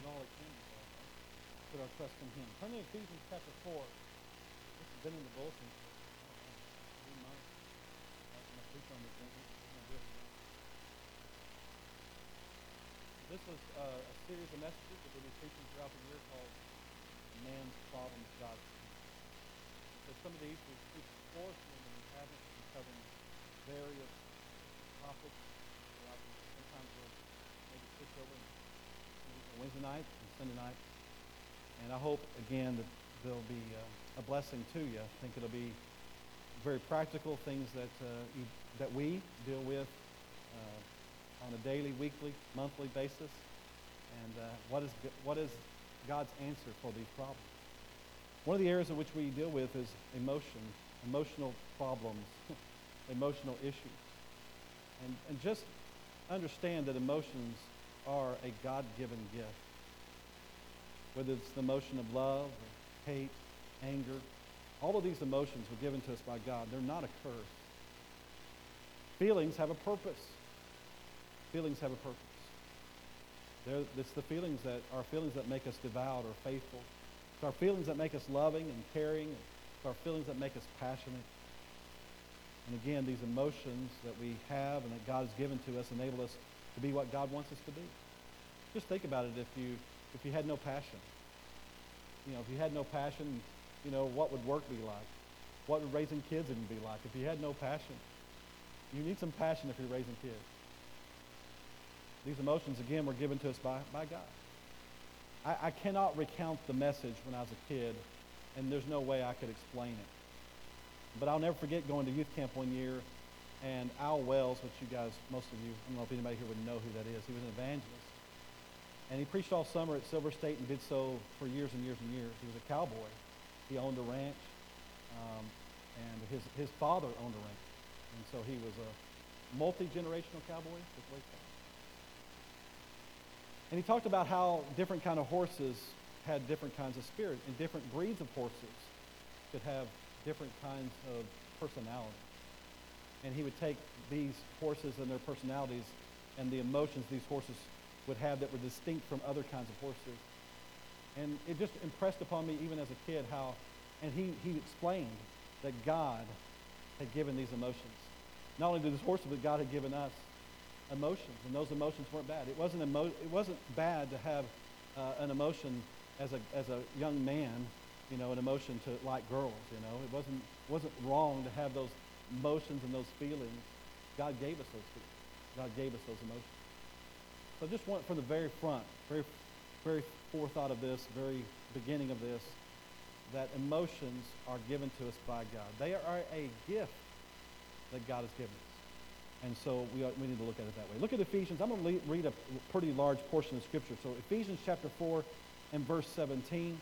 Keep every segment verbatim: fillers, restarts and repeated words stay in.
it all it can be done, right? Put our trust in Him. Turn to Ephesians chapter four. This has been in the bulletin for, I don't know, three months. Last time I preached on this, we're going to do it again. This was uh, a series of messages that we'll be preaching throughout the year called Man's Problems, God's Peace. So some of these we've preached before, some of them we haven't. We've been covering various topics throughout the year. Sometimes we'll maybe switch over and Wednesday night and Sunday night. And I hope, again, that they'll be uh, a blessing to you. I think it'll be very practical things that uh, you, that we deal with uh, on a daily, weekly, monthly basis. And uh, what is what is God's answer for these problems? One of the areas in which we deal with is emotion, emotional problems, emotional issues. And, and just understand that emotions are a God-given gift. Whether it's the emotion of love, or hate, anger, all of these emotions were given to us by God. They're not a curse. Feelings have a purpose. Feelings have a purpose. They're, it's the feelings that are feelings that make us devout or faithful. It's our feelings that make us loving and caring. It's our feelings that make us passionate. And again, these emotions that we have and that God has given to us enable us to be what God wants us to be. Just think about it. If you if you had no passion, you know, if you had no passion, you know, what would work be like? What would raising kids even be like? If you had no passion, you need some passion if you're raising kids. These emotions, again, were given to us by, by God. I, I cannot recount the message when I was a kid, and there's no way I could explain it. But I'll never forget going to youth camp one year, and Al Wells, which you guys, most of you, I don't know if anybody here would know who that is. He was an evangelist. And he preached all summer at Silver State and did so for years and years and years. He was a cowboy. He owned a ranch, um, and his, his father owned a ranch. And so he was a multi-generational cowboy. That's what he called. And he talked about how different kind of horses had different kinds of spirit, and different breeds of horses could have different kinds of personality. And he would take these horses and their personalities and the emotions these horses would have that were distinct from other kinds of horses. And it just impressed upon me even as a kid how, and he, he explained that God had given these emotions. Not only did this horse, but God had given us emotions, and those emotions weren't bad. It wasn't emo- it wasn't bad to have uh, an emotion as a as a young man, you know, an emotion to like girls, you know. It wasn't wasn't wrong to have those emotions and those feelings. God gave us those feelings. God gave us those emotions. So I just want from the very front, very very forethought of this, very beginning of this, that emotions are given to us by God. They are a gift that God has given us. And so we, are, we need to look at it that way. Look at Ephesians. I'm going to read a pretty large portion of Scripture. So Ephesians chapter four and verse seventeen.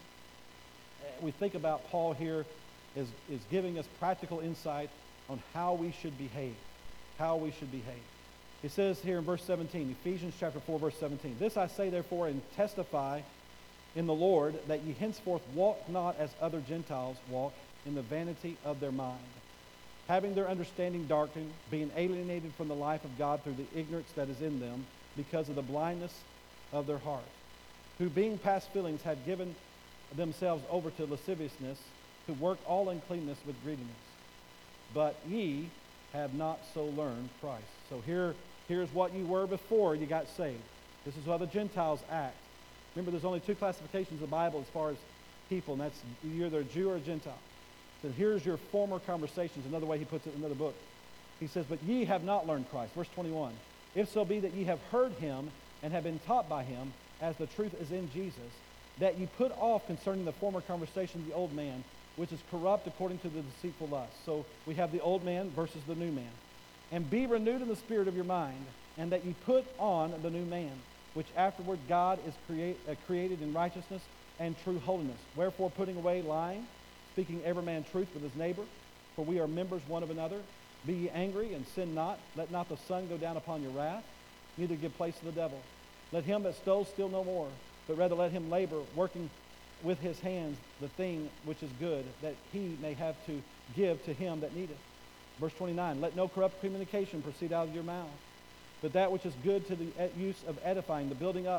We think about Paul here is, is giving us practical insight on how we should behave. How we should behave. He says here in verse seventeen, Ephesians chapter four, verse seventeen, "This I say therefore and testify in the Lord, that ye henceforth walk not as other Gentiles walk, in the vanity of their mind, having their understanding darkened, being alienated from the life of God through the ignorance that is in them, because of the blindness of their heart, who being past feelings had given themselves over to lasciviousness, to work all uncleanness with greediness. But ye have not so learned Christ." So here, here's what you were before you got saved. This is how the Gentiles act. Remember, there's only two classifications in the Bible as far as people, and that's you're either a Jew or a Gentile. So here's your former conversations. Another way he puts it in another book. He says, "But ye have not learned Christ." Verse twenty-one. "If so be that ye have heard him and have been taught by him, as the truth is in Jesus, that ye put off concerning the former conversation the old man, which is corrupt according to the deceitful lust." So we have the old man versus the new man. "And be renewed in the spirit of your mind, and that ye put on the new man, which afterward God is create, uh, created in righteousness and true holiness. Wherefore, putting away lying, speaking every man truth with his neighbor, for we are members one of another. Be ye angry and sin not. Let not the sun go down upon your wrath, neither give place to the devil. Let him that stole steal no more, but rather let him labor, working with his hands the thing which is good, that he may have to give to him that needeth." Verse twenty-nine, "Let no corrupt communication proceed out of your mouth, but that which is good to the use of edifying, the building up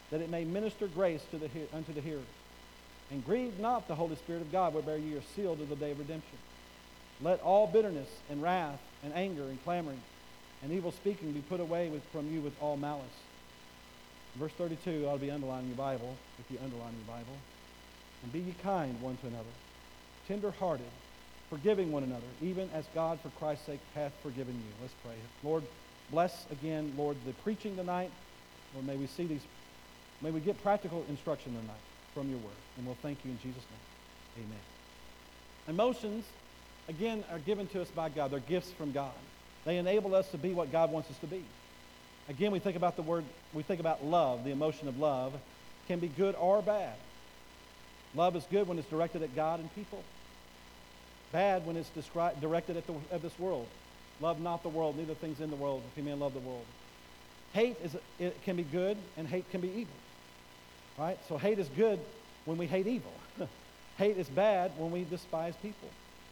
that it may minister grace to the, unto the hearers. And grieve not the Holy Spirit of God, whereby ye are sealed to the day of redemption. Let all bitterness and wrath and anger and clamoring and evil speaking be put away with, from you with all malice. Verse thirty-two ought to be underlined in your Bible, if you underline your Bible. And be ye kind one to another, tender-hearted, forgiving one another, even as God for Christ's sake hath forgiven you. Let's pray. Lord, bless again, Lord, the preaching tonight. Lord, may we see these, may we get practical instruction tonight from your word. And we'll thank you in Jesus' name. Amen. Emotions, again, are given to us by God. They're gifts from God. They enable us to be what God wants us to be. Again, we think about the word, we think about love, the emotion of love, can be good or bad. Love is good when it's directed at God and people. Bad when it's descri- directed at, the, at this world. Love not the world, neither things in the world, if any man love the world. Hate is it can be good, and hate can be evil. Right? So hate is good when we hate evil. Hate is bad when we despise people.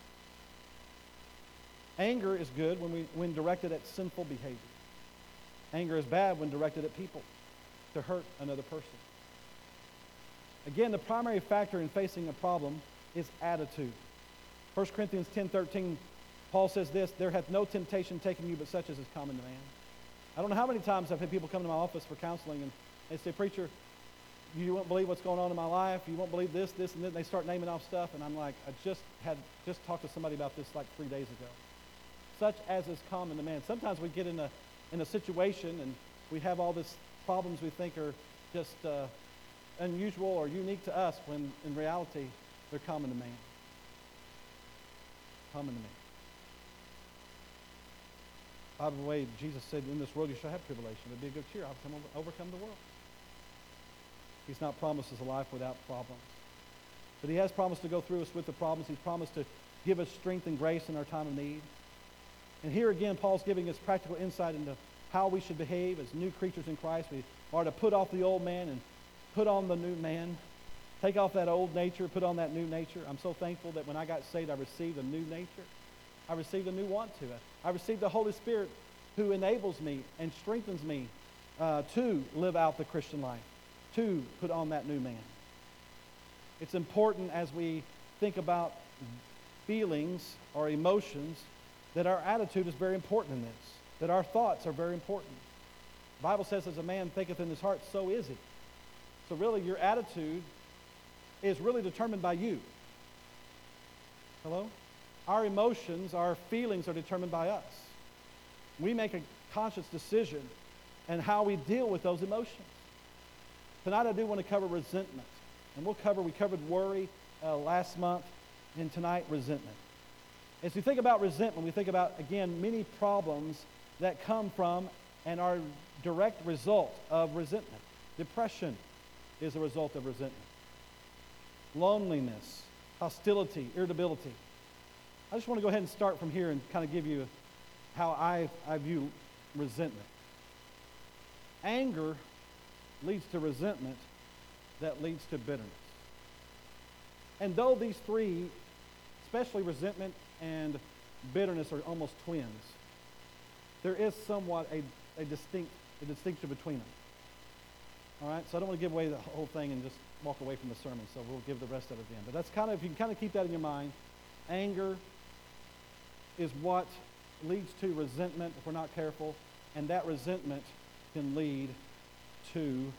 Anger is good when we when directed at sinful behavior. Anger is bad when directed at people to hurt another person. Again, the primary factor in facing a problem is attitude. First Corinthians ten thirteen, Paul says this, there hath no temptation taken you but such as is common to man. I don't know how many times I've had people come to my office for counseling and they say, preacher, you won't believe what's going on in my life. You won't believe this, this, and then they start naming off stuff. And I'm like, I just had just talked to somebody about this like three days ago. Such as is common to man. Sometimes we get in a in a situation and we have all these problems we think are just uh, unusual or unique to us when in reality they're common to man. Common to man. By the way, Jesus said, in this world you shall have tribulation, but be of good cheer. I've come over, overcome the world. He's not promised us a life without problems. But he has promised to go through us with the problems. He's promised to give us strength and grace in our time of need. And here again, Paul's giving us practical insight into how we should behave as new creatures in Christ. We are to put off the old man and put on the new man. Take off that old nature, put on that new nature. I'm so thankful that when I got saved, I received a new nature. I received a new want to it. I received the Holy Spirit who enables me and strengthens me uh, to live out the Christian life, to put on that new man. It's important as we think about feelings or emotions that our attitude is very important in this, that our thoughts are very important. The Bible says, as a man thinketh in his heart, so is he. So really, your attitude is really determined by you. Hello? Our emotions, our feelings are determined by us. We make a conscious decision and how we deal with those emotions. Tonight I do want to cover resentment. And we'll cover, we covered worry uh, last month, and tonight resentment. As we think about resentment, we think about, again, many problems that come from and are direct result of resentment. Depression is a result of resentment. Loneliness, hostility, irritability. I just want to go ahead and start from here and kind of give you how I, I view resentment. Anger leads to resentment that leads to bitterness. And though these three, especially resentment and bitterness, are almost twins, there is somewhat a, a distinct a distinction between them. All right, so I don't want to give away the whole thing and just walk away from the sermon, so we'll give the rest of it then. But that's kind of, if you can kind of keep that in your mind, anger is what leads to resentment if we're not careful, and that resentment can lead to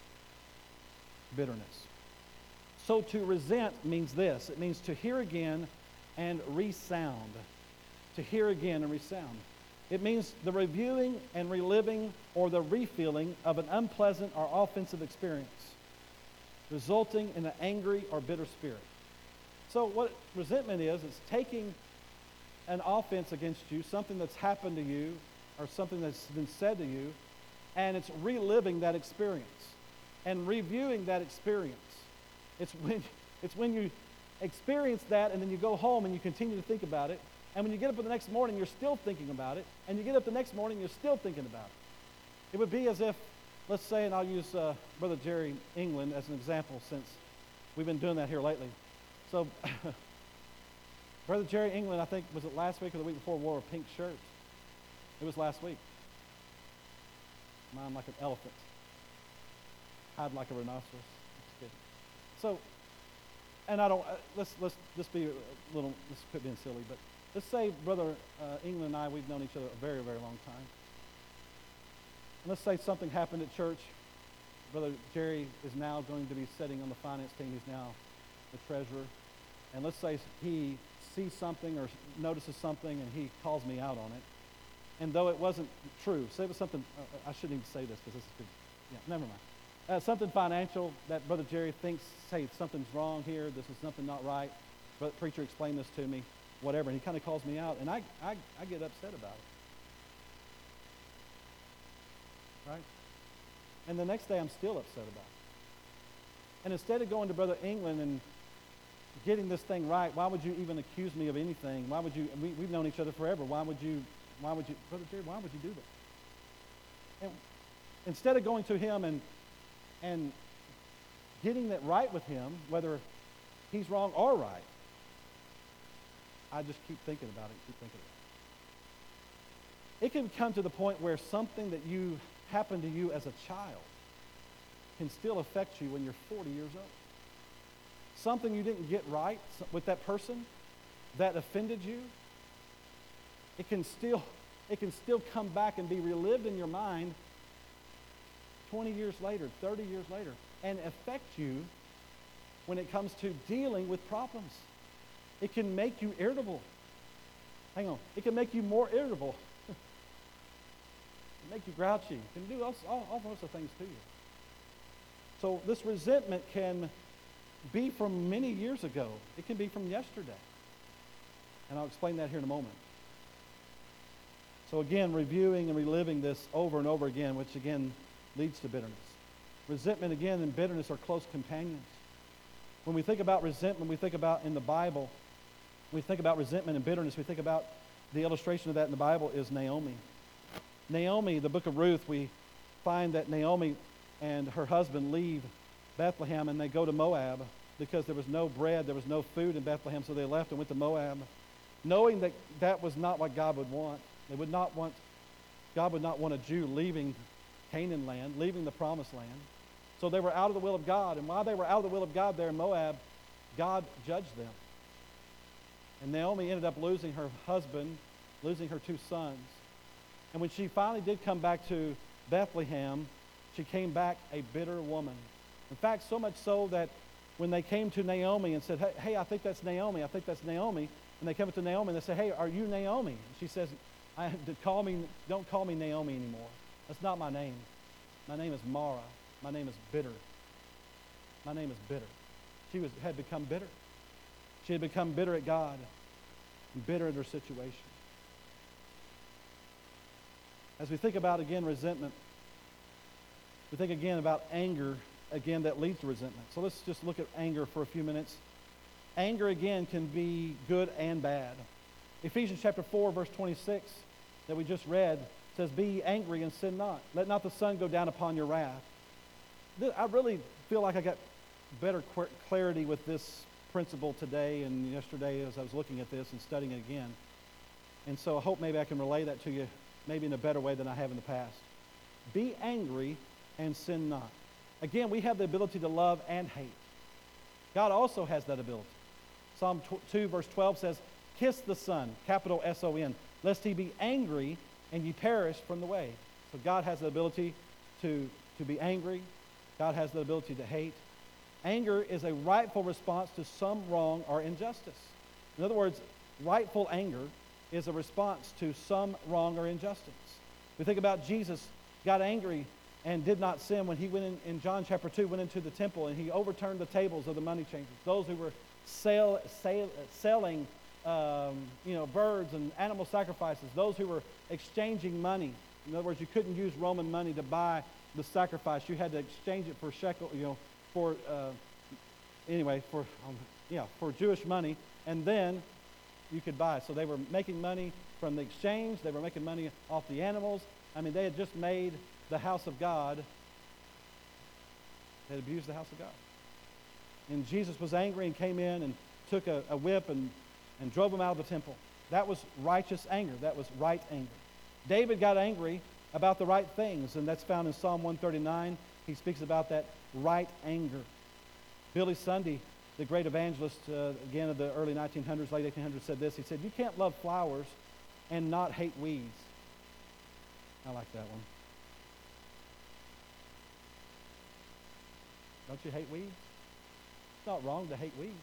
bitterness. So to resent means this. It means to hear again and resound. To hear again and resound. It means the reviewing and reliving or the refeeling of an unpleasant or offensive experience, resulting in an angry or bitter spirit. So what resentment is, it's taking an offense against you, something that's happened to you or something that's been said to you, and it's reliving that experience and reviewing that experience. It's when, it's when you experience that and then you go home and you continue to think about it, and when you get up the next morning, you're still thinking about it, and you get up the next morning, you're still thinking about it. It would be as if, let's say, and I'll use uh, Brother Jerry England as an example since we've been doing that here lately. So, Brother Jerry England, I think, was it last week or the week before, wore a pink shirt? It was last week. Mine like an elephant. hide like a rhinoceros. Just kidding. So, and I don't, uh, let's, let's just be a little, let's quit being silly, but let's say Brother uh, England and I, we've known each other a very, very long time. And let's say something happened at church. Brother Jerry is now going to be sitting on the finance team. He's now the treasurer. And let's say he sees something or notices something and he calls me out on it. And though it wasn't true, say it was something, uh, I shouldn't even say this because this is good. Yeah, never mind. Uh, something financial that Brother Jerry thinks, hey, something's wrong here. This is something not right. But preacher explained this to me, whatever. And he kind of calls me out. And I, I, I get upset about it. Right? And the next day I'm still upset about it. And instead of going to Brother England and getting this thing right, why would you even accuse me of anything? Why would you, we, we've known each other forever. Why would you, why would you, Brother Jerry, why would you do that? And instead of going to him and, and getting that right with him, whether he's wrong or right, I just keep thinking about it, keep thinking about it. It can come to the point where something that you happened to you as a child can still affect you when you're forty years old. Something you didn't get right with that person that offended you, it can still, it can still come back and be relived in your mind twenty years later, thirty years later, and affect you when it comes to dealing with problems. It can make you irritable. Hang on. It can make you more irritable. It can make you grouchy. It can do all, all, all sorts of things to you. So this resentment can be from many years ago. It can be from yesterday. And I'll explain that here in a moment. So again, reviewing and reliving this over and over again, which again leads to bitterness. Resentment again and bitterness are close companions. When we think about resentment, we think about in the Bible, we think about resentment and bitterness, we think about the illustration of that in the Bible is Naomi. Naomi, the book of Ruth, we find that Naomi and her husband leave Bethlehem and they go to Moab because there was no bread, there was no food in Bethlehem, so they left and went to Moab, knowing that that was not what God would want. They would not want, God would not want a Jew leaving Canaan land, leaving the promised land. So they were out of the will of God, and while they were out of the will of God there in Moab, God judged them. And Naomi ended up losing her husband, losing her two sons. And when she finally did come back to Bethlehem, she came back a bitter woman. In fact, so much so that when they came to Naomi and said, hey, hey, I think that's Naomi, I think that's Naomi, and they come up to Naomi and they say, hey, are you Naomi? And she says, I, call me, don't call me Naomi anymore. That's not my name. My name is Mara. My name is bitter. My name is bitter. She was, had become bitter. She had become bitter at God and bitter at her situation. As we think about, again, resentment, we think again about anger, again, that leads to resentment. So let's just look at anger for a few minutes. Anger, again, can be good and bad. Ephesians chapter four, verse twenty-six, that we just read, says, be ye angry and sin not. Let not the sun go down upon your wrath. I really feel like I got better clarity with this principle today and yesterday as I was looking at this and studying it again. And so I hope maybe I can relay that to you maybe in a better way than I have in the past. Be angry and sin not. Again, we have the ability to love and hate. God also has that ability. Psalm two, verse twelve says, kiss the Son, capital S O N, lest he be angry and ye perish from the way. So God has the ability to, to be angry. God has the ability to hate. Anger is a rightful response to some wrong or injustice. In other words, rightful anger is a response to some wrong or injustice. We think about Jesus got angry and did not sin when he went in, in John chapter two, went into the temple and he overturned the tables of the money changers, those who were sell, sell, selling um, you know, birds and animal sacrifices, those who were exchanging money. In other words, you couldn't use Roman money to buy the sacrifice. You had to exchange it for shekel, you know, for, uh, anyway, for, um, yeah, for Jewish money, and then you could buy. So they were making money from the exchange. They were making money off the animals. I mean, they had just made the house of God. They had abused the house of God. And Jesus was angry and came in and took a, a whip and, and drove them out of the temple. That was righteous anger. That was right anger. David got angry about the right things, and that's found in Psalm one thirty-nine. He speaks about that right anger. Billy Sunday, the great evangelist, uh, again of the early nineteen hundreds, late eighteen hundreds, said this. He said, you can't love flowers and not hate weeds. I like that one. Don't you hate weeds? It's not wrong to hate weeds.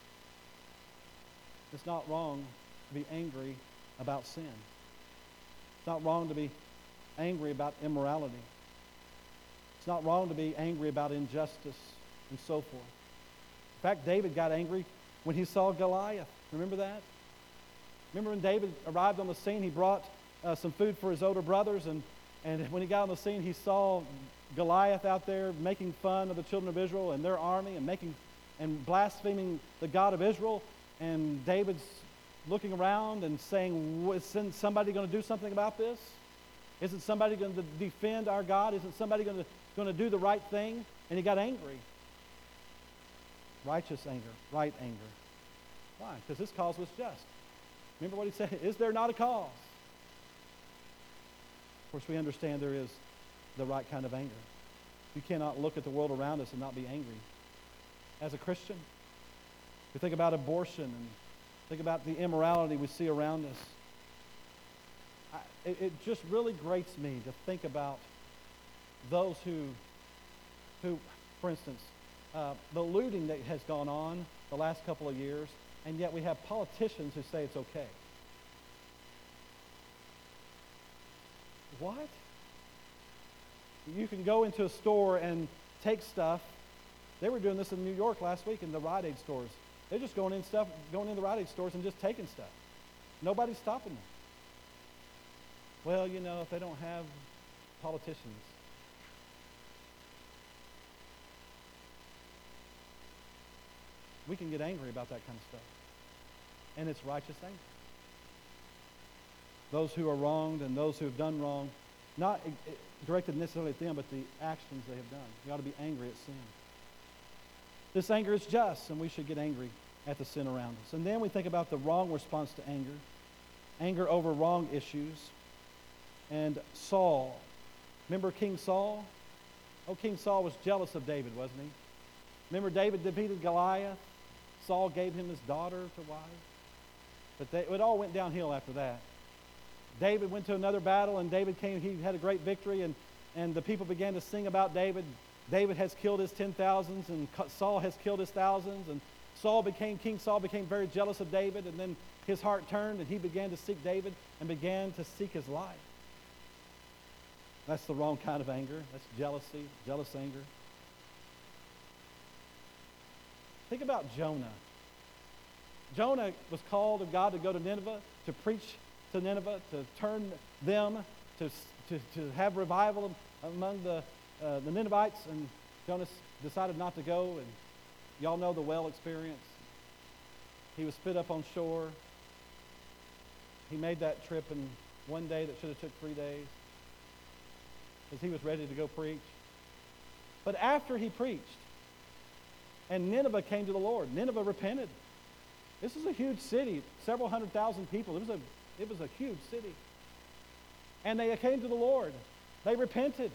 It's not wrong to be angry about sin. It's not wrong to be angry about immorality. It's not wrong to be angry about injustice and so forth. In fact, David got angry when he saw Goliath. Remember that? Remember when David arrived on the scene, he brought uh, some food for his older brothers, and, and when he got on the scene, he saw Goliath out there making fun of the children of Israel and their army and making and blaspheming the God of Israel. And David's looking around and saying, isn't somebody going to do something about this? Isn't somebody going to defend our God? Isn't somebody going to, going to do the right thing? And he got angry. Righteous anger, right anger. Why? Because his cause was just. Remember what he said? Is there not a cause? Of course, we understand there is the right kind of anger. You cannot look at the world around us and not be angry. As a Christian, we think about abortion and think about the immorality we see around us. I, it, it just really grates me to think about those who, who, for instance, uh, the looting that has gone on the last couple of years, and yet we have politicians who say it's okay. What? You can go into a store and take stuff. They were doing this in New York last week in the Rite Aid stores. They're just going in stuff, going in the Rite Aid stores and just taking stuff. Nobody's stopping them. Well, you know, if they don't have politicians. We can get angry about that kind of stuff. And it's righteous anger. Those who are wronged and those who have done wrong, not directed necessarily at them, but the actions they have done. We ought to be angry at sin. This anger is just, and we should get angry at the sin around us. And then we think about the wrong response to anger. Anger over wrong issues. And Saul. Remember King Saul? Oh, King Saul was jealous of David, wasn't he? Remember David defeated Goliath? Saul gave him his daughter to wife. But they, it all went downhill after that. David went to another battle, and David came, he had a great victory, and, and the people began to sing about David. David has killed his ten thousands, and Saul has killed his thousands, and Saul became, King Saul became very jealous of David, and then his heart turned, and he began to seek David, and began to seek his life. That's the wrong kind of anger. That's jealousy, jealous anger. Think about Jonah. Jonah was called of God to go to Nineveh, to preach to Nineveh, to turn them, to, to, to have revival among the, uh, the Ninevites, and Jonah decided not to go, and y'all know the well experience. He was spit up on shore. He made that trip in one day that should have took three days because he was ready to go preach. But after he preached, and Nineveh came to the Lord, Nineveh repented. This is a huge city, several hundred thousand people. It was a It was a huge city. And they came to the Lord. They repented.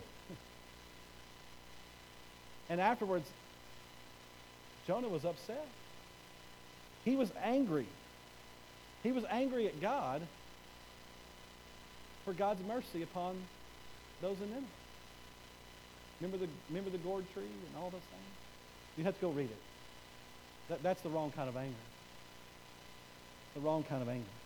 And afterwards, Jonah was upset. He was angry. He was angry at God for God's mercy upon those in Nineveh. Remember the, remember the gourd tree and all those things? You have to go read it. That, that's the wrong kind of anger. The wrong kind of anger.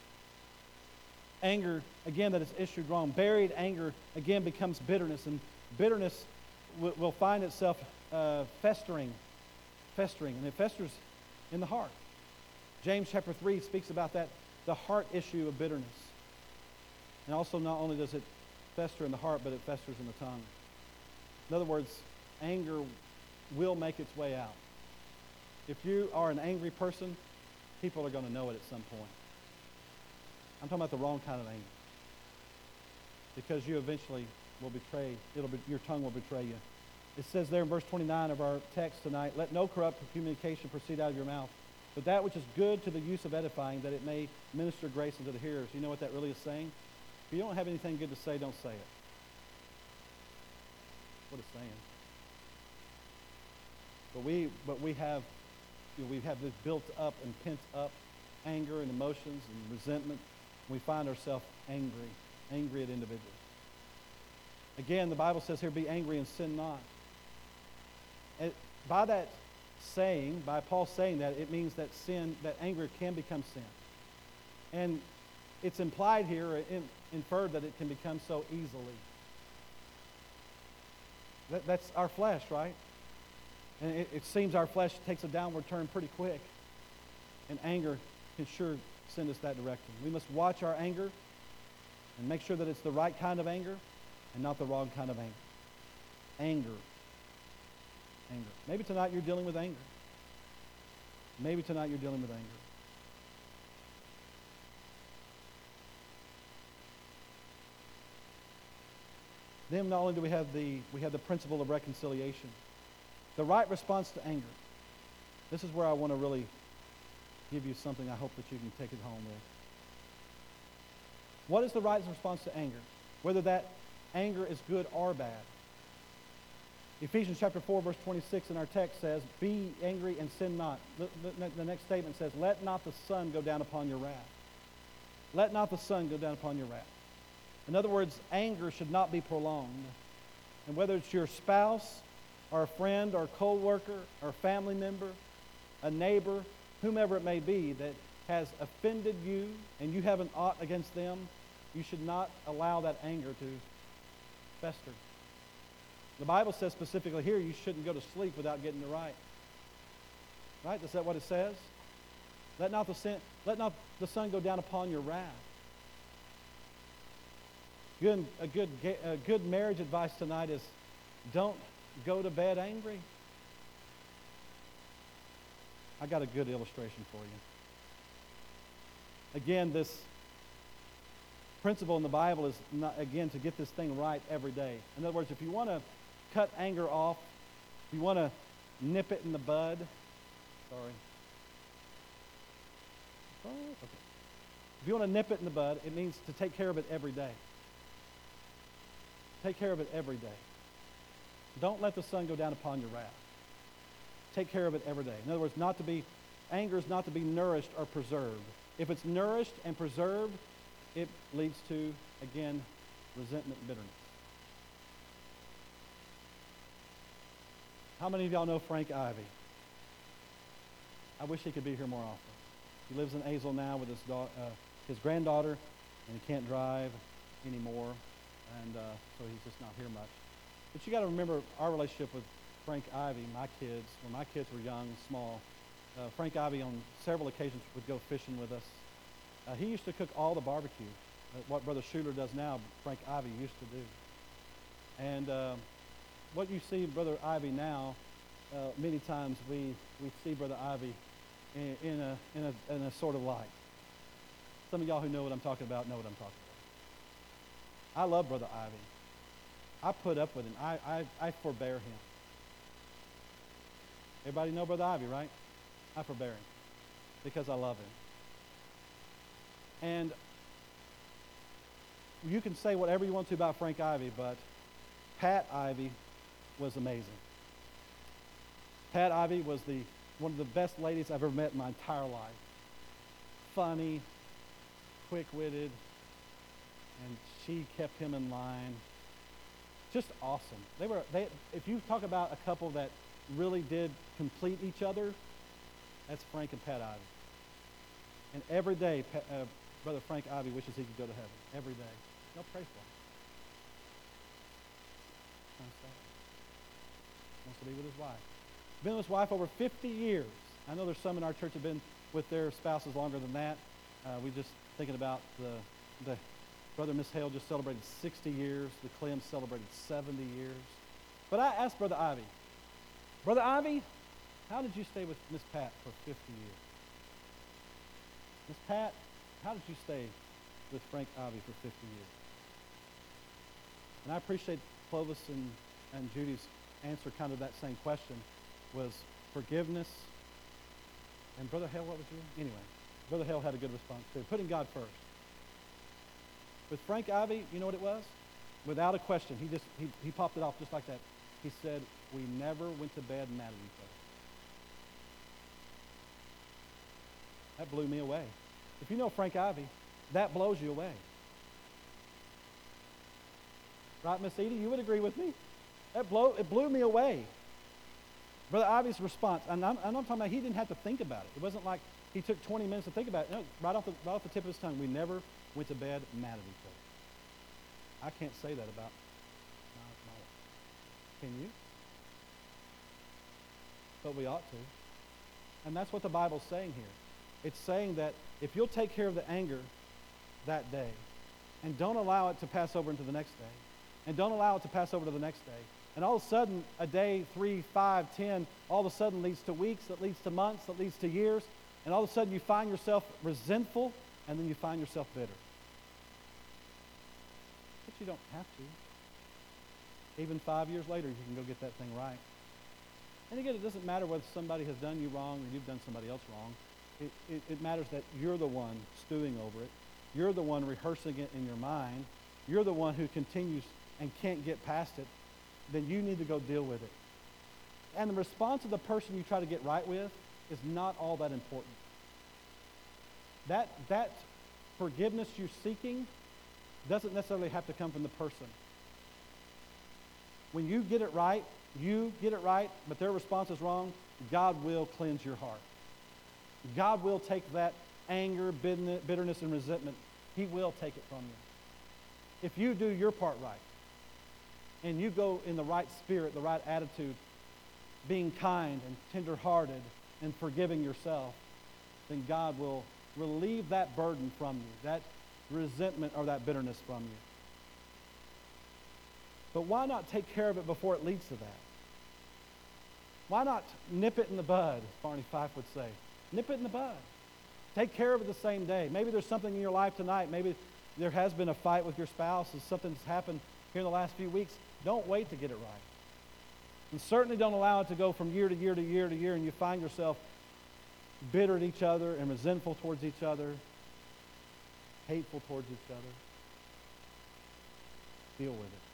Anger, again, that is issued wrong. Buried anger, again, becomes bitterness. And bitterness w- will find itself uh, festering, festering. And it festers in the heart. James chapter three speaks about that, the heart issue of bitterness. And also not only does it fester in the heart, but it festers in the tongue. In other words, anger will make its way out. If you are an angry person, people are going to know it at some point. I'm talking about the wrong kind of anger. Because you eventually will betray, it'll be, your tongue will betray you. It says there in verse twenty-nine of our text tonight, let no corrupt communication proceed out of your mouth, but that which is good to the use of edifying, that it may minister grace unto the hearers. You know what that really is saying? If you don't have anything good to say, don't say it. What it's saying. But we, but we have, you know, we have this built up and pent up anger and emotions and resentment. We find ourselves angry, angry at individuals. Again, the Bible says here, be angry and sin not. And by that saying, by Paul saying that, it means that sin, that anger can become sin. And it's implied here, in, inferred that it can become so easily. That, that's our flesh, right? And it, it seems our flesh takes a downward turn pretty quick. And anger can sure send us that direction. We must watch our anger and make sure that it's the right kind of anger and not the wrong kind of anger. Anger. Anger. Maybe tonight you're dealing with anger. Maybe tonight you're dealing with anger. Then not only do we have the we have the principle of reconciliation. The right response to anger. This is where I want to really give you something I hope that you can take it home with. What is the right response to anger? Whether that anger is good or bad. Ephesians chapter four, verse twenty-six in our text says, be angry and sin not. The, the, the next statement says, let not the sun go down upon your wrath. Let not the sun go down upon your wrath. In other words, anger should not be prolonged. And whether it's your spouse, or a friend, or a co-worker, or a family member, a neighbor, whomever it may be that has offended you and you have an ought against them, you should not allow that anger to fester. The Bible says specifically here you shouldn't go to sleep without getting it right. Right? Is that what it says? Let not the sin, let not the sun go down upon your wrath. Good, a, good, a good marriage advice tonight is don't go to bed angry. I got a good illustration for you. Again, this principle in the Bible is, not, again, to get this thing right every day. In other words, if you want to cut anger off, if you want to nip it in the bud, sorry. Oh, okay. If you want to nip it in the bud, it means to take care of it every day. Take care of it every day. Don't let the sun go down upon your wrath. Take care of it every day. In other words, not to be, anger is not to be nourished or preserved. If it's nourished and preserved, it leads to, again, resentment and bitterness. How many of y'all know Frank Ivy? I wish he could be here more often. He lives in Azle now with his, da- uh, his granddaughter, and he can't drive anymore, and uh, so he's just not here much. But you got to remember our relationship with Frank Ivy, my kids, when my kids were young, small. Uh, Frank Ivy on several occasions would go fishing with us. Uh, he used to cook all the barbecue. Uh, what Brother Schuler does now, Frank Ivy used to do. And uh, what you see Brother Ivy now, uh, many times we, we see Brother Ivy in, in, a, in, a, in a sort of light. Some of y'all who know what I'm talking about know what I'm talking about. I love Brother Ivy. I put up with him. I, I, I forbear him. Everybody know Brother Ivy, right? I forbear him because I love him. And you can say whatever you want to about Frank Ivy, but Pat Ivy was amazing. Pat Ivy was the one of the best ladies I've ever met in my entire life. Funny, quick-witted, and she kept him in line. Just awesome. They were. They. If you talk about a couple that really did complete each other, that's Frank and Pat Ivy. And every day, Pat, uh, Brother Frank Ivy wishes he could go to heaven. Every day. Y'all pray for him. Wants to be with his wife. Been with his wife over fifty years. I know there's some in our church have been with their spouses longer than that. Uh, we just thinking about the the Brother Miss Hale just celebrated sixty years. The Clems celebrated seventy years. But I asked Brother Ivy, Brother Ivy, how did you stay with Miss Pat for fifty years? Miss Pat, how did you stay with Frank Ivy for fifty years? And I appreciate Clovis and, and Judy's answer, kind of that same question, was forgiveness. And Brother Hale, what was you? Anyway, Brother Hale had a good response too. Putting God first. With Frank Ivy, you know what it was? Without a question, he just he, he popped it off just like that. He said, we never went to bed mad at each other. That blew me away. If you know Frank Ivy, that blows you away. Right, Miss Edie? You would agree with me? That blow, it blew me away. Brother Ivy's response, and I'm, and I'm talking about he didn't have to think about it. It wasn't like he took twenty minutes to think about it. No, right off the, right off the tip of his tongue, we never went to bed mad at each other. I can't say that about my, my wife. Can you? But we ought to. And that's what the Bible's saying here. It's saying that if you'll take care of the anger that day, and don't allow it to pass over into the next day, and don't allow it to pass over to the next day, and all of a sudden, a day, three, five, ten, all of a sudden leads to weeks, that leads to months, that leads to years, and all of a sudden you find yourself resentful, and then you find yourself bitter. But you don't have to. Even five years later, you can go get that thing right. And again, it doesn't matter whether somebody has done you wrong or you've done somebody else wrong. It, it, it matters that you're the one stewing over it. You're the one rehearsing it in your mind. You're the one who continues and can't get past it. Then you need to go deal with it. And the response of the person you try to get right with is not all that important. That, that forgiveness you're seeking doesn't necessarily have to come from the person. When you get it right, you get it right, but their response is wrong, God will cleanse your heart. God will take that anger, bitterness, and resentment. He will take it from you. If you do your part right, and you go in the right spirit, the right attitude, being kind and tender-hearted and forgiving yourself, then God will relieve that burden from you, that resentment or that bitterness from you. But why not take care of it before it leads to that? Why not nip it in the bud, as Barney Fife would say? Nip it in the bud. Take care of it the same day. Maybe there's something in your life tonight. Maybe there has been a fight with your spouse or something that's happened here in the last few weeks. Don't wait to get it right. And certainly don't allow it to go from year to year to year to year and you find yourself bitter at each other and resentful towards each other, hateful towards each other. Deal with it.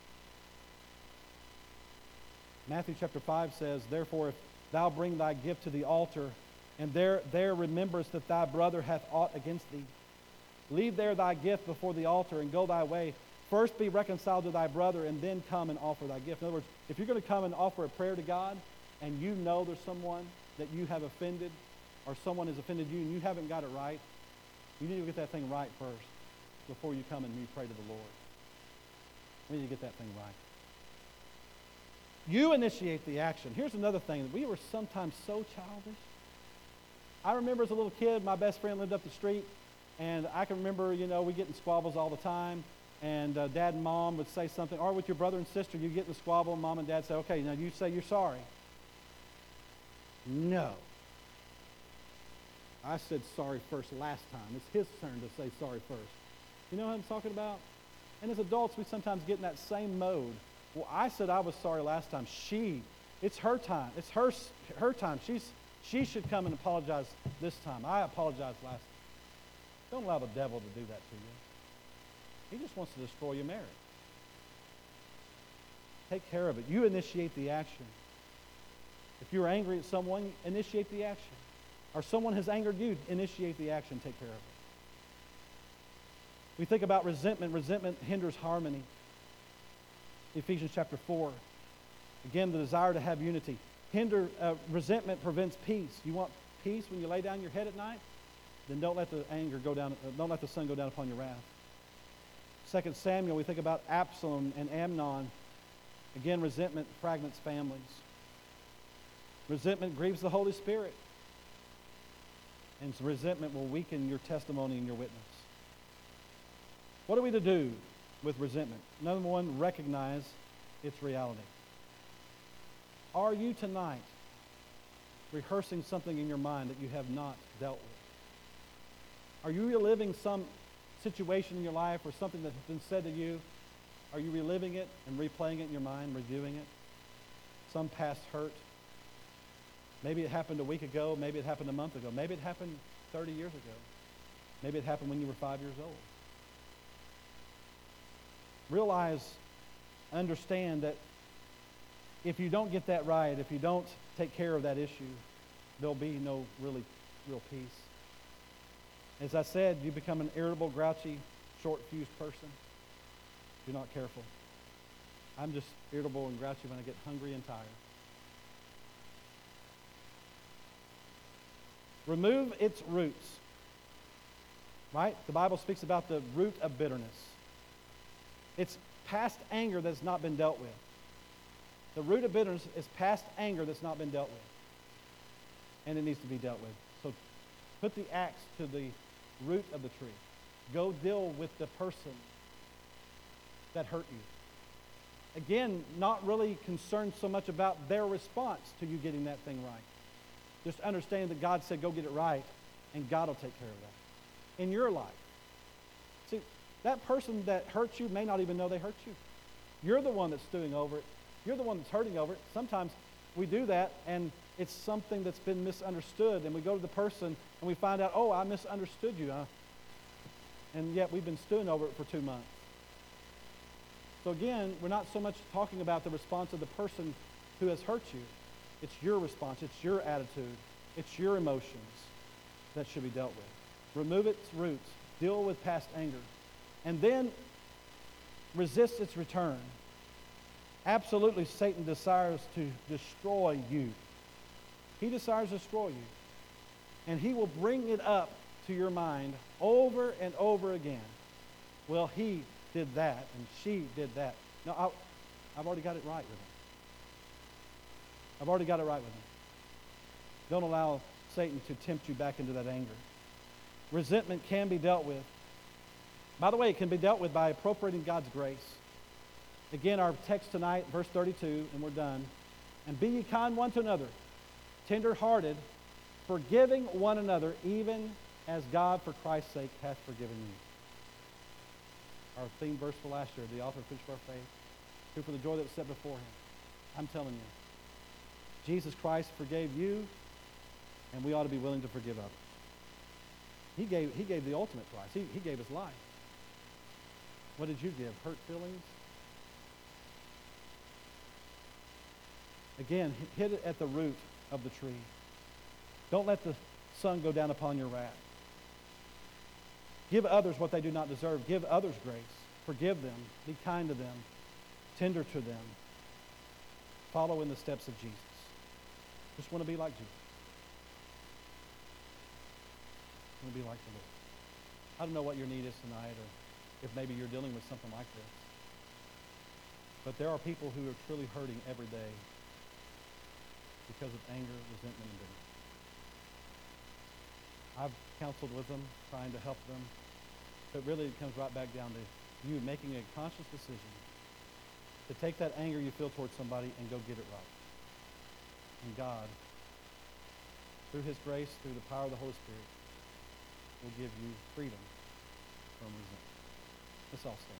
Matthew chapter five says, therefore, if thou bring thy gift to the altar, and there, there rememberest that thy brother hath aught against thee, leave there thy gift before the altar and go thy way. First be reconciled to thy brother, and then come and offer thy gift. In other words, if you're going to come and offer a prayer to God, and you know there's someone that you have offended, or someone has offended you, and you haven't got it right, you need to get that thing right first before you come and you pray to the Lord. You need to get that thing right. You initiate the action. Here's another thing. We were sometimes so childish. I remember as a little kid, my best friend lived up the street, and I can remember, you know, we get in squabbles all the time, and uh, Dad and Mom would say something, or with your brother and sister, you get in the squabble, and Mom and Dad say, okay, now you say you're sorry. No. I said sorry first last time. It's his turn to say sorry first. You know what I'm talking about? And as adults, we sometimes get in that same mode. Well, I said I was sorry last time. She, it's her time. It's her her time. She's she should come and apologize this time. I apologized last time. Don't allow the devil to do that to you. He just wants to destroy your marriage. Take care of it. You initiate the action. If you're angry at someone, initiate the action. Or someone has angered you, initiate the action. Take care of it. We think about resentment. Resentment hinders harmony. Ephesians chapter four. Again, the desire to have unity. Hinder uh, resentment prevents peace. You want peace when you lay down your head at night? Then don't let the anger go down. Uh, don't let the sun go down upon your wrath. Second Samuel, we think about Absalom and Amnon. Again, resentment fragments families. Resentment grieves the Holy Spirit. And resentment will weaken your testimony and your witness. What are we to do with resentment? Number one, recognize its reality. Are you tonight rehearsing something in your mind that you have not dealt with? Are you reliving some situation in your life or something that has been said to you? Are you reliving it and replaying it in your mind, reviewing it? Some past hurt. Maybe it happened a week ago. Maybe it happened a month ago. Maybe it happened thirty years ago. Maybe it happened when you were five years old. Realize, understand that if you don't get that right, if you don't take care of that issue, there'll be no really real peace. As I said, you become an irritable, grouchy, short-fused person. If you're not careful. I'm just irritable and grouchy when I get hungry and tired. Remove its roots. Right? The Bible speaks about the root of bitterness. It's past anger that's not been dealt with. The root of bitterness is past anger that's not been dealt with. And it needs to be dealt with. So put the axe to the root of the tree. Go deal with the person that hurt you. Again, not really concerned so much about their response to you getting that thing right. Just understanding that God said, go get it right, and God will take care of that in your life. See, that person that hurt you may not even know they hurt you. You're the one that's stewing over it. You're the one that's hurting over it. Sometimes we do that, and it's something that's been misunderstood, and we go to the person, and we find out, oh, I misunderstood you, huh? And yet we've been stewing over it for two months. So again, we're not so much talking about the response of the person who has hurt you. It's your response. It's your attitude. It's your emotions that should be dealt with. Remove its roots. Deal with past anger. And then resist its return. Absolutely, Satan desires to destroy you. He desires to destroy you. And he will bring it up to your mind over and over again. Well, he did that, and she did that. No, I, I've already got it right with him. I've already got it right with him. Don't allow Satan to tempt you back into that anger. Resentment can be dealt with. By the way, it can be dealt with by appropriating God's grace. Again, our text tonight, verse thirty-two, and we're done. And be ye kind one to another, tender-hearted, forgiving one another, even as God for Christ's sake hath forgiven you. Our theme verse for last year, the author and finisher of our faith, who for the joy that was set before him. I'm telling you, Jesus Christ forgave you, and we ought to be willing to forgive others. He gave, he gave the ultimate price. He, he gave his life. What did you give? Hurt feelings? Again, hit it at the root of the tree. Don't let the sun go down upon your wrath. Give others what they do not deserve. Give others grace. Forgive them. Be kind to them. Tender to them. Follow in the steps of Jesus. Just want to be like Jesus. Want to be like the Lord. I don't know what your need is tonight, or if maybe you're dealing with something like this. But there are people who are truly hurting every day because of anger, resentment, and bitterness. I've counseled with them, trying to help them. But really it comes right back down to you making a conscious decision to take that anger you feel towards somebody and go get it right. And God, through his grace, through the power of the Holy Spirit, will give you freedom from resentment. Let's all stand.